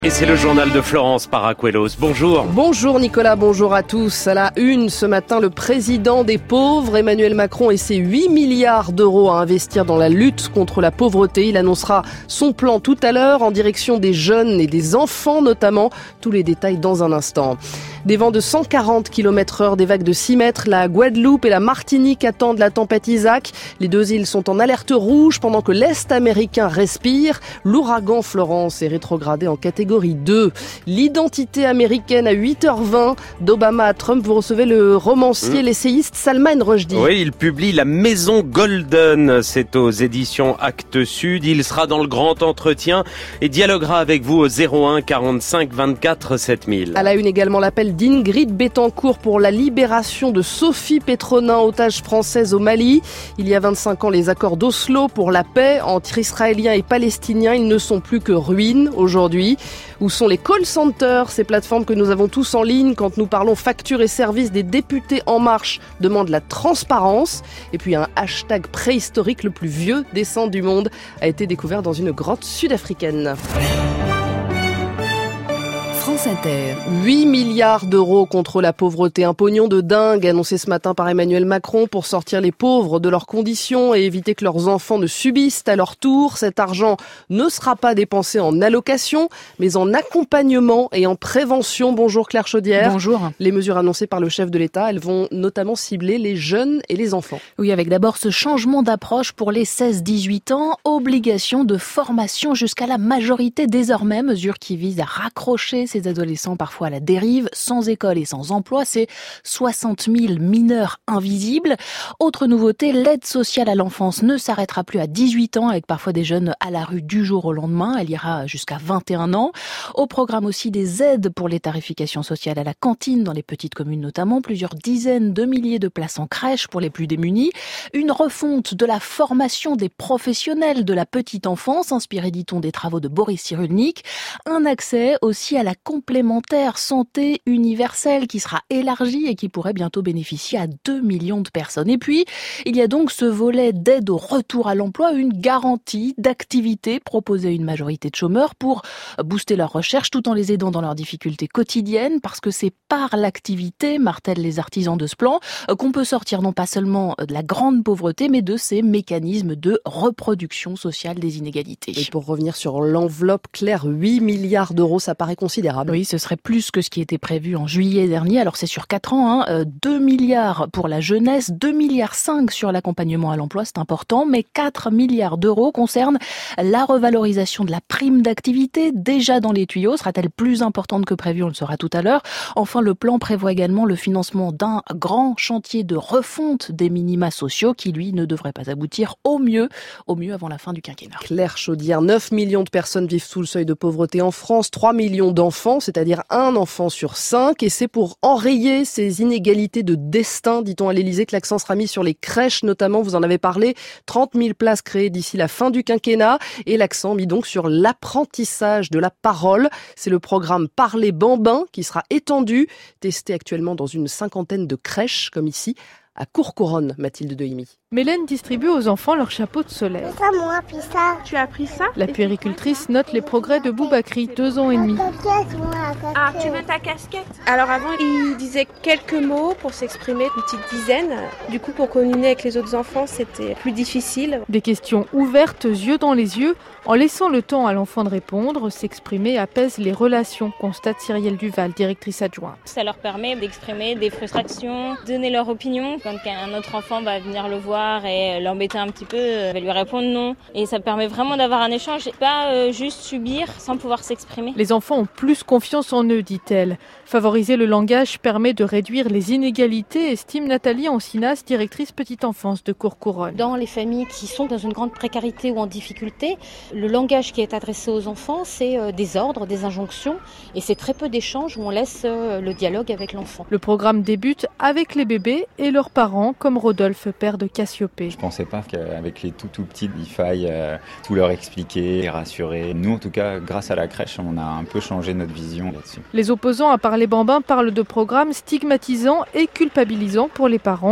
Et c'est le journal de Florence Paracuelos. Bonjour. Bonjour Nicolas, bonjour à tous. À la une, ce matin, le président des pauvres, Emmanuel Macron, et ses 8 milliards d'euros à investir dans la lutte contre la pauvreté. Il annoncera son plan tout à l'heure en direction des jeunes et des enfants notamment. Tous les détails dans un instant. Des vents de 140 km/h, des vagues de 6 mètres. La Guadeloupe et la Martinique attendent la tempête Isaac. Les deux îles sont en alerte rouge pendant que l'Est américain respire. L'ouragan Florence est rétrogradé en catégorie 2. L'identité américaine à 8h20. D'Obama à Trump, vous recevez le romancier, l'essayiste Salman Rushdie. Oui, il publie La Maison Golden. C'est aux éditions Actes Sud. Il sera dans le grand entretien et dialoguera avec vous au 01 45 24 7000. À la une également, l'appel d'Ingrid Betancourt pour la libération de Sophie Petronin, otage française au Mali. Il y a 25 ans, les accords d'Oslo pour la paix entre Israéliens et Palestiniens, ils ne sont plus que ruines aujourd'hui. Où sont les call centers, ces plateformes que nous avons tous en ligne quand nous parlons factures et services? Des députés En Marche demandent la transparence. Et puis un hashtag préhistorique, le plus vieux dessin du monde, a été découvert dans une grotte sud-africaine. France Inter. 8 milliards d'euros contre la pauvreté, un pognon de dingue annoncé ce matin par Emmanuel Macron pour sortir les pauvres de leurs conditions et éviter que leurs enfants ne subissent à leur tour. Cet argent ne sera pas dépensé en allocation, mais en accompagnement et en prévention. Bonjour Claire Chaudière. Bonjour. Les mesures annoncées par le chef de l'État, elles vont notamment cibler les jeunes et les enfants. Oui, avec d'abord ce changement d'approche pour les 16-18 ans, obligation de formation jusqu'à la majorité désormais, mesure qui vise à raccrocher ces adolescents parfois à la dérive, sans école et sans emploi. C'est 60 000 mineurs invisibles. Autre nouveauté, l'aide sociale à l'enfance ne s'arrêtera plus à 18 ans, avec parfois des jeunes à la rue du jour au lendemain. Elle ira jusqu'à 21 ans. Au programme aussi des aides pour les tarifications sociales à la cantine, dans les petites communes notamment. Plusieurs dizaines de milliers de places en crèche pour les plus démunis. Une refonte de la formation des professionnels de la petite enfance, inspirée, dit-on, des travaux de Boris Cyrulnik. Un accès aussi à la complémentaire santé universelle qui sera élargie et qui pourrait bientôt bénéficier à 2 millions de personnes. Et puis, il y a donc ce volet d'aide au retour à l'emploi, une garantie d'activité proposée à une majorité de chômeurs pour booster leur recherche tout en les aidant dans leurs difficultés quotidiennes, parce que c'est par l'activité, martèlent les artisans de ce plan, qu'on peut sortir non pas seulement de la grande pauvreté, mais de ces mécanismes de reproduction sociale des inégalités. Et pour revenir sur l'enveloppe, Claire, 8 milliards d'euros, ça paraît considérable. Oui, ce serait plus que ce qui était prévu en juillet dernier. Alors c'est sur 4 ans, 2 milliards pour la jeunesse, 2,5 milliards sur l'accompagnement à l'emploi, c'est important, mais 4 milliards d'euros concernent la revalorisation de la prime d'activité, déjà dans les tuyaux. Sera-t-elle plus importante que prévu? On le saura tout à l'heure. Enfin, le plan prévoit également le financement d'un grand chantier de refonte des minima sociaux qui, lui, ne devrait pas aboutir au mieux avant la fin du quinquennat. Claire Chaudière, 9 millions de personnes vivent sous le seuil de pauvreté en France, 3 millions d'enfants, c'est-à-dire un enfant sur 5, et c'est pour enrayer ces inégalités de destin, dit-on à l'Élysée, que l'accent sera mis sur les crèches, notamment, vous en avez parlé, 30 000 places créées d'ici la fin du quinquennat, et l'accent mis donc sur l'apprentissage de la parole. C'est le programme Parler Bambin qui sera étendu, testé actuellement dans une 50aine de crèches, comme ici, à Courcouronnes, Mathilde Dehimi. Mélène distribue aux enfants leur chapeau de soleil. C'est ça, moi, appris ça. Tu as appris ça? La puéricultrice note les progrès de Boubakri, 2 ans et demi. Ah, tu veux ta casquette? Alors avant, il disait quelques mots pour s'exprimer, une petite dizaine. Du coup, pour communiquer avec les autres enfants, c'était plus difficile. Des questions ouvertes, yeux dans les yeux, en laissant le temps à l'enfant de répondre, s'exprimer apaise les relations, constate Cyrielle Duval, directrice adjointe. Ça leur permet d'exprimer des frustrations, donner leur opinion. Quand un autre enfant va venir le voir et l'embêter un petit peu, va lui répondre non. Et ça permet vraiment d'avoir un échange, pas juste subir sans pouvoir s'exprimer. Les enfants ont plus confiance en eux, dit-elle. Favoriser le langage permet de réduire les inégalités, estime Nathalie Ancinas, directrice petite enfance de Courcouronnes. Dans les familles qui sont dans une grande précarité ou en difficulté, le langage qui est adressé aux enfants, c'est des ordres, des injonctions, et c'est très peu d'échanges où on laisse le dialogue avec l'enfant. Le programme débute avec les bébés et leurs parents, comme Rodolphe, père de Cassiopée. Je pensais pas qu'avec les tout petits, il faille tout leur expliquer, les rassurer. Nous, en tout cas, grâce à la crèche, on a un peu changé notre vision là-dessus. Les opposants à Parler Bambin parlent de programmes stigmatisants et culpabilisants pour les parents.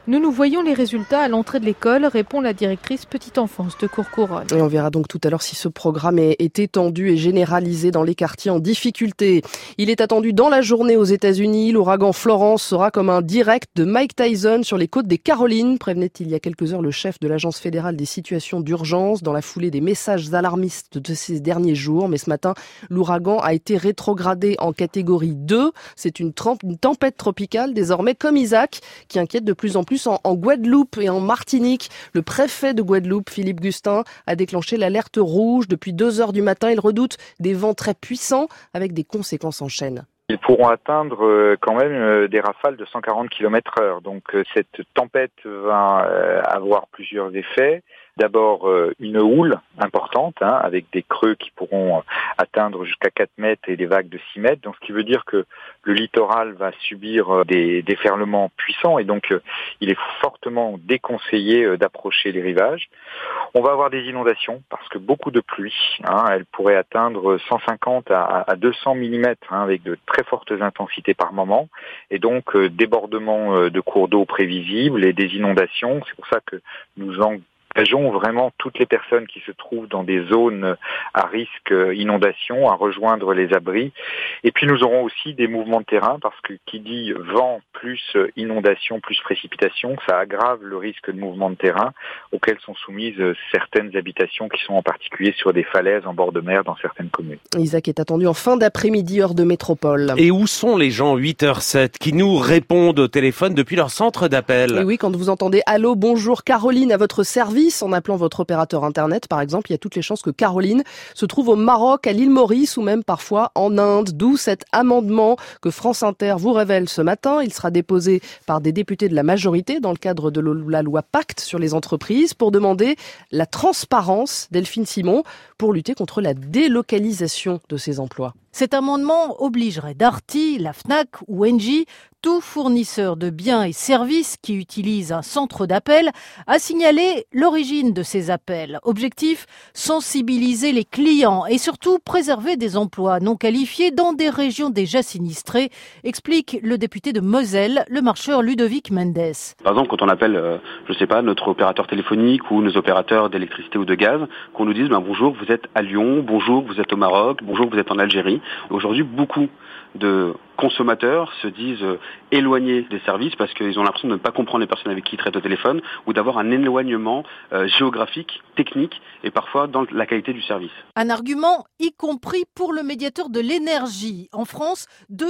Nous voyons les résultats à l'entrée de l'école, répond la directrice petite enfance de Courcouronnes. Et on verra donc tout à l'heure si ce programme est étendu et généralisé dans les quartiers en difficulté. Il est attendu dans la journée aux États-Unis. L'ouragan Florence sera comme un direct de Mike Tyson sur les côtes des Carolines, prévenait il y a quelques heures le chef de l'Agence fédérale des situations d'urgence dans la foulée des messages alarmistes de ces derniers jours. Mais ce matin, l'ouragan a été rétrogradé en catégorie 2. C'est une tempête tropicale désormais comme Isaac qui inquiète de plus en plus en Guadeloupe et en Martinique. Le préfet de Guadeloupe, Philippe Gustin, a déclenché l'alerte rouge. Depuis 2h du matin, il redoute des vents très puissants avec des conséquences en chaîne. Ils pourront atteindre quand même des rafales de 140 km/h. Donc cette tempête va avoir plusieurs effets. D'abord une houle importante, avec des creux qui pourront atteindre jusqu'à 4 mètres et des vagues de 6 mètres. Donc ce qui veut dire que le littoral va subir des déferlements puissants et donc il est fortement déconseillé d'approcher les rivages. On va avoir des inondations parce que beaucoup de pluie, elle pourrait atteindre 150 à 200 mm avec de très fortes intensités par moment et donc débordements de cours d'eau prévisibles et des inondations. C'est pour ça que nous engageons vraiment toutes les personnes qui se trouvent dans des zones à risque inondation à rejoindre les abris. Et puis nous aurons aussi des mouvements de terrain parce que qui dit vent plus inondation plus précipitation, ça aggrave le risque de mouvement de terrain auquel sont soumises certaines habitations qui sont en particulier sur des falaises en bord de mer dans certaines communes. Isaac est attendu en fin d'après-midi heure de métropole. Et où sont les gens 8h07 qui nous répondent au téléphone depuis leur centre d'appel? Et oui, quand vous entendez « Allô, bonjour Caroline » à votre service, en appelant votre opérateur internet, par exemple, il y a toutes les chances que Caroline se trouve au Maroc, à l'île Maurice ou même parfois en Inde. D'où cet amendement que France Inter vous révèle ce matin. Il sera déposé par des députés de la majorité dans le cadre de la loi Pacte sur les entreprises pour demander la transparence, Delphine Simon, pour lutter contre la délocalisation de ces emplois. Cet amendement obligerait Darty, la Fnac ou Engie, tout fournisseur de biens et services qui utilise un centre d'appel, à signaler l'origine de ces appels. Objectif, sensibiliser les clients et surtout préserver des emplois non qualifiés dans des régions déjà sinistrées, explique le député de Moselle, le marcheur Ludovic Mendes. Par exemple, quand on appelle, notre opérateur téléphonique ou nos opérateurs d'électricité ou de gaz, qu'on nous dise bonjour, vous êtes à Lyon, bonjour, vous êtes au Maroc, bonjour, vous êtes en Algérie. Aujourd'hui, beaucoup de consommateurs se disent éloignés des services parce qu'ils ont l'impression de ne pas comprendre les personnes avec qui ils traitent au téléphone ou d'avoir un éloignement géographique, technique et parfois dans la qualité du service. Un argument y compris pour le médiateur de l'énergie. En France,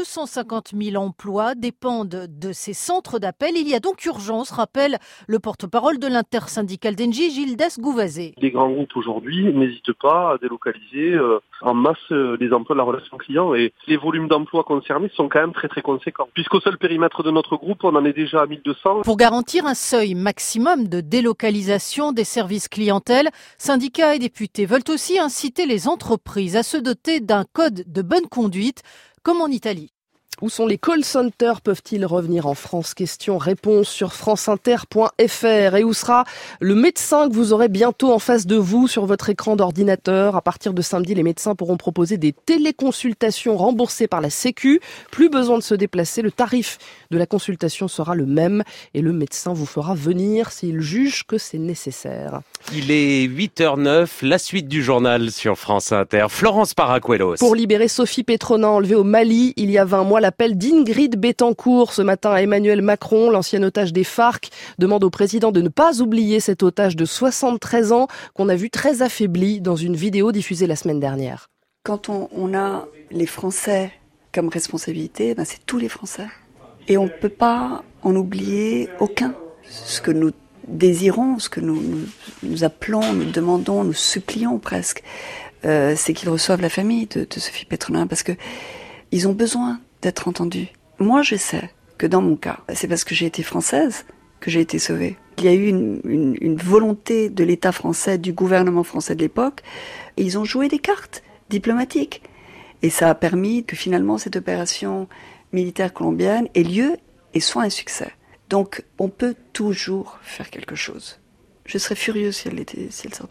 250 000 emplois dépendent de ces centres d'appel. Il y a donc urgence, rappelle le porte-parole de l'intersyndicale d'Engie, Gildas Gouvazé. Les grands groupes aujourd'hui n'hésitent pas à délocaliser en masse les emplois de la relation client et les volumes d'emplois concernés sont quand même très très conséquents. Puisqu'au seul périmètre de notre groupe, on en est déjà à 1200. Pour garantir un seuil maximum de délocalisation des services clientèle, syndicats et députés veulent aussi inciter les entreprises à se doter d'un code de bonne conduite, comme en Italie. Où sont les call centers? Peuvent-ils revenir en France? Question-réponse sur franceinter.fr. Et où sera le médecin que vous aurez bientôt en face de vous sur votre écran d'ordinateur? À partir de samedi, les médecins pourront proposer des téléconsultations remboursées par la Sécu. Plus besoin de se déplacer. Le tarif de la consultation sera le même et le médecin vous fera venir s'il juge que c'est nécessaire. Il est 8h09, la suite du journal sur France Inter. Florence Paracuelos. Pour libérer Sophie Petronin, enlevée au Mali il y a 20 mois, l'appel d'Ingrid Betancourt ce matin à Emmanuel Macron, l'ancien otage des FARC, demande au président de ne pas oublier cet otage de 73 ans qu'on a vu très affaibli dans une vidéo diffusée la semaine dernière. Quand on a les Français comme responsabilité, c'est tous les Français. Et on ne peut pas en oublier aucun. Ce que nous désirons, ce que nous appelons, nous demandons, nous supplions presque, c'est qu'ils reçoivent la famille de Sophie Petronin parce que ils ont besoin d'être entendus. Moi, je sais que dans mon cas, c'est parce que j'ai été française que j'ai été sauvée. Il y a eu une volonté de l'État français, du gouvernement français de l'époque, et ils ont joué des cartes diplomatiques. Et ça a permis que finalement cette opération militaire colombienne ait lieu et soit un succès. Donc, on peut toujours faire quelque chose. Je serais furieuse si elle sortait pas.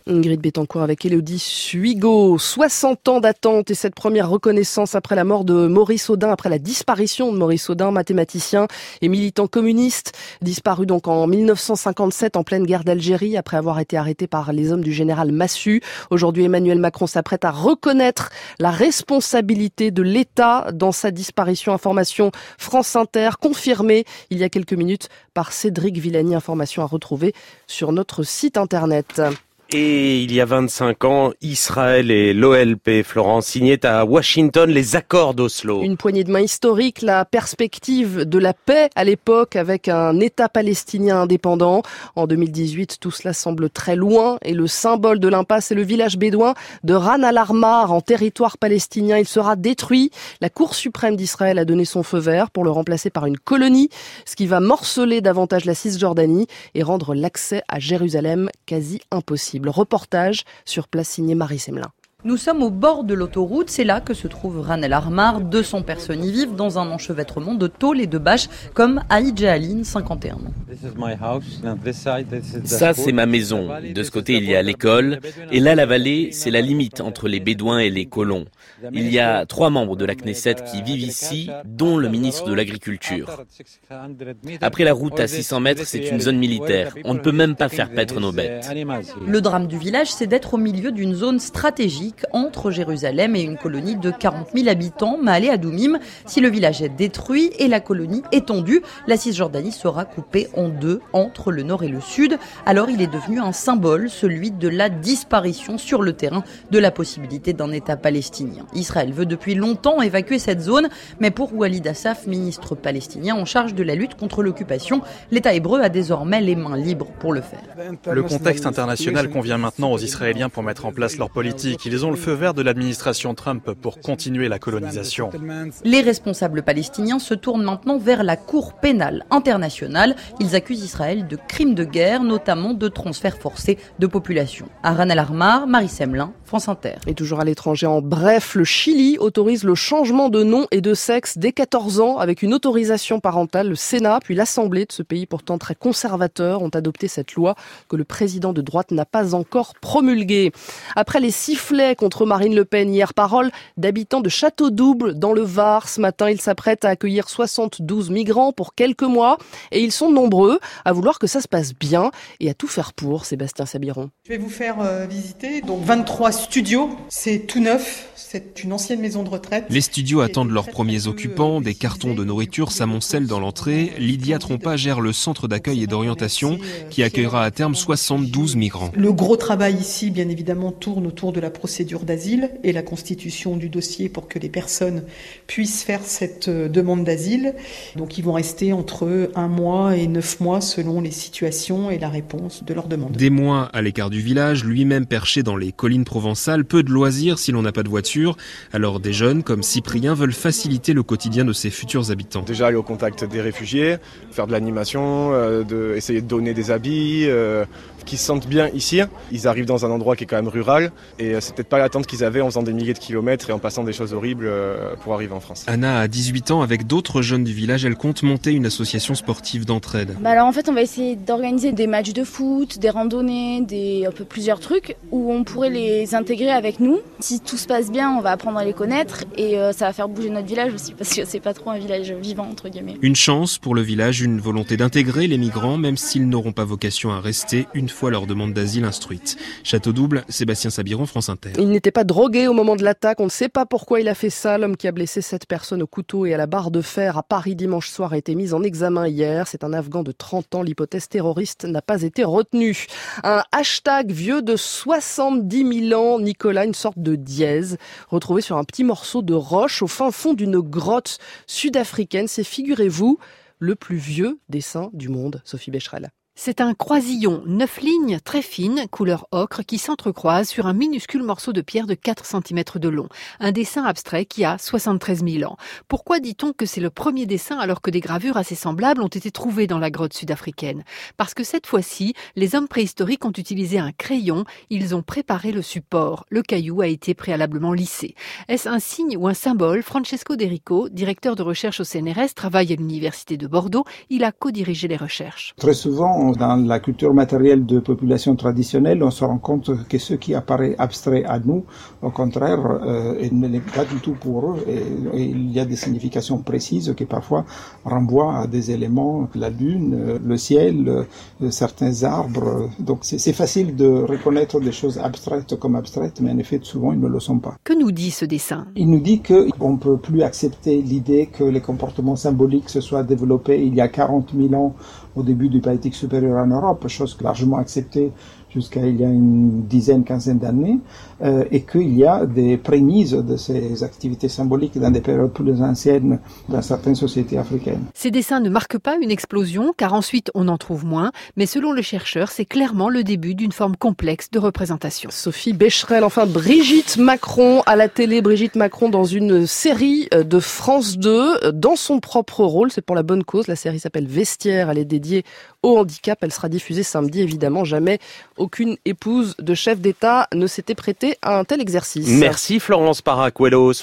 Ingrid Betancourt avec Élodie Suigo. 60 ans d'attente et cette première reconnaissance après la mort de Maurice Audin, après la disparition de Maurice Audin, mathématicien et militant communiste, disparu donc en 1957 en pleine guerre d'Algérie après avoir été arrêté par les hommes du général Massu. Aujourd'hui, Emmanuel Macron s'apprête à reconnaître la responsabilité de l'État dans sa disparition. Information France Inter, confirmée il y a quelques minutes par Cédric Villani. Information à retrouver sur notre site internet. Et il y a 25 ans, Israël et l'OLP, Florence, signaient à Washington les accords d'Oslo. Une poignée de main historique, la perspective de la paix à l'époque avec un État palestinien indépendant. En 2018, tout cela semble très loin et le symbole de l'impasse est le village bédouin de Ran al-Armar en territoire palestinien. Il sera détruit. La Cour suprême d'Israël a donné son feu vert pour le remplacer par une colonie, ce qui va morceler davantage la Cisjordanie et rendre l'accès à Jérusalem quasi impossible. Reportage sur place signé Marie Semelin. Nous sommes au bord de l'autoroute, c'est là que se trouve Ran al-Armar. 200 personnes y vivent dans un enchevêtrement de tôles et de bâches, comme Aïd Jahalin, 51 ans. Ça, c'est ma maison. De ce côté, il y a l'école. Et là, la vallée, c'est la limite entre les Bédouins et les colons. Il y a 3 membres de la Knesset qui vivent ici, dont le ministre de l'Agriculture. Après la route à 600 mètres, c'est une zone militaire. On ne peut même pas faire paître nos bêtes. Le drame du village, c'est d'être au milieu d'une zone stratégique entre Jérusalem et une colonie de 40 000 habitants, Maale Adoumim. Si le village est détruit et la colonie étendue, la Cisjordanie sera coupée en deux entre le nord et le sud. Alors il est devenu un symbole, celui de la disparition sur le terrain de la possibilité d'un État palestinien. Israël veut depuis longtemps évacuer cette zone, mais pour Walid Assaf, ministre palestinien en charge de la lutte contre l'occupation, l'État hébreu a désormais les mains libres pour le faire. Le contexte international convient maintenant aux Israéliens pour mettre en place leur politique. Ils ont le feu vert de l'administration Trump pour continuer la colonisation. Les responsables palestiniens se tournent maintenant vers la Cour pénale internationale. Ils accusent Israël de crimes de guerre, notamment de transferts forcés de population. À Ran al-Armar, Marie Semelin, France Inter. Et toujours à l'étranger, en bref, le Chili autorise le changement de nom et de sexe dès 14 ans avec une autorisation parentale. Le Sénat puis l'Assemblée de ce pays pourtant très conservateur ont adopté cette loi que le président de droite n'a pas encore promulguée. Après les sifflets contre Marine Le Pen hier, parole d'habitants de Château-Double dans le Var. Ce matin, ils s'apprêtent à accueillir 72 migrants pour quelques mois et ils sont nombreux à vouloir que ça se passe bien et à tout faire pour. Sébastien Sabiron. Je vais vous faire visiter donc 23 studios, c'est tout neuf, c'est une ancienne maison de retraite. Les studios attendent leurs premiers occupants, des cartons de nourriture s'amoncellent dans l'entrée. Lydia Trompa gère le centre d'accueil et d'orientation qui accueillera à terme 72 migrants. Le gros travail ici, bien évidemment, tourne autour de la procédure d'asile et la constitution du dossier pour que les personnes puissent faire cette demande d'asile. Donc ils vont rester entre 1 mois et 9 mois selon les situations et la réponse de leur demande. Des mois à l'écart du village, lui-même perché dans les collines provençales, peu de loisirs si l'on n'a pas de voiture. Alors des jeunes comme Cyprien veulent faciliter le quotidien de ses futurs habitants. Déjà aller au contact des réfugiés, faire de l'animation, essayer de donner des habits, qu'ils se sentent bien ici. Ils arrivent dans un endroit qui est quand même rural et c'est peut-être pas l'attente qu'ils avaient en faisant des milliers de kilomètres et en passant des choses horribles pour arriver en France. Anna a 18 ans, avec d'autres jeunes du village, elle compte monter une association sportive d'entraide. Alors en fait on va essayer d'organiser des matchs de foot, des randonnées, plusieurs trucs où on pourrait les intégrer avec nous. Si tout se passe bien, on va apprendre à les connaître et ça va faire bouger notre village aussi parce que c'est pas trop un village vivant entre guillemets. Une chance pour le village, une volonté d'intégrer les migrants même s'ils n'auront pas vocation à rester une fois leur demande d'asile instruite. Château-Double, Sébastien Sabiron, France Inter. Il n'était pas drogué au moment de l'attaque. On ne sait pas pourquoi il a fait ça. L'homme qui a blessé 7 personnes au couteau et à la barre de fer à Paris dimanche soir a été mis en examen hier. C'est un Afghan de 30 ans. L'hypothèse terroriste n'a pas été retenue. Un hashtag vieux de 70 000 ans, Nicolas, une sorte de dièse, retrouvé sur un petit morceau de roche au fin fond d'une grotte sud-africaine. C'est, figurez-vous, le plus vieux dessin du monde. Sophie Becherel. C'est un croisillon, 9 lignes très fines, couleur ocre, qui s'entrecroisent sur un minuscule morceau de pierre de 4 cm de long. Un dessin abstrait qui a 73 000 ans. Pourquoi dit-on que c'est le premier dessin alors que des gravures assez semblables ont été trouvées dans la grotte sud-africaine ? Parce que cette fois-ci, les hommes préhistoriques ont utilisé un crayon, ils ont préparé le support. Le caillou a été préalablement lissé. Est-ce un signe ou un symbole ? Francesco Derico, directeur de recherche au CNRS, travaille à l'université de Bordeaux. Il a co-dirigé les recherches. Très souvent, vont dans la culture matérielle de populations traditionnelles, on se rend compte que ce qui apparaît abstrait à nous, au contraire, ne l'est pas du tout pour eux. Et il y a des significations précises qui parfois renvoient à des éléments, la lune, le ciel, certains arbres. Donc c'est facile de reconnaître des choses abstraites comme abstraites, mais en effet, souvent, ils ne le sont pas. Que nous dit ce dessin ? Il nous dit qu'on ne peut plus accepter l'idée que les comportements symboliques se soient développés il y a 40 000 ans au début du Paléolithique supérieur en Europe, chose largement acceptée jusqu'à il y a une dizaine, quinzaine d'années, et qu'il y a des prémices de ces activités symboliques dans des périodes plus anciennes dans certaines sociétés africaines. Ces dessins ne marquent pas une explosion, car ensuite on en trouve moins, mais selon le chercheur, c'est clairement le début d'une forme complexe de représentation. Sophie Becherel, enfin Brigitte Macron à la télé, Brigitte Macron dans une série de France 2, dans son propre rôle, c'est pour la bonne cause, la série s'appelle Vestiaire, elle est dédiée au handicap, elle sera diffusée samedi, évidemment, jamais aucune épouse de chef d'État ne s'était prêtée à un tel exercice. Merci Florence Paracuelos.